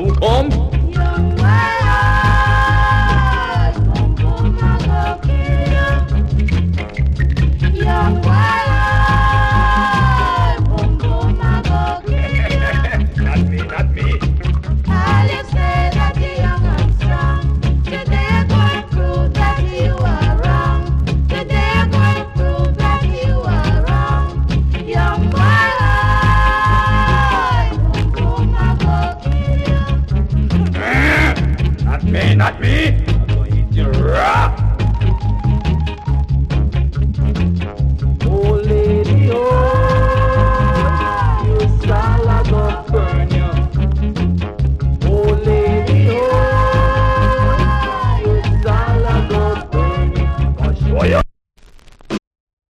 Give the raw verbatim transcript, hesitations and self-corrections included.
Don't come. Young boy, boom boom, I go kill you. Young boy, boom boom, I go kill you. Not me, not me. All you say that you're young and strong. Today I'm going to prove that you are wrong. Today I'm going to prove that you are wrong. Young boy, boom boom, I go kill you. Not me, not me. I'm gonna eat you raw. Oh, lady, oh, you style I go burn you. Oh, lady, oh, you style I go burn you. I'll show you.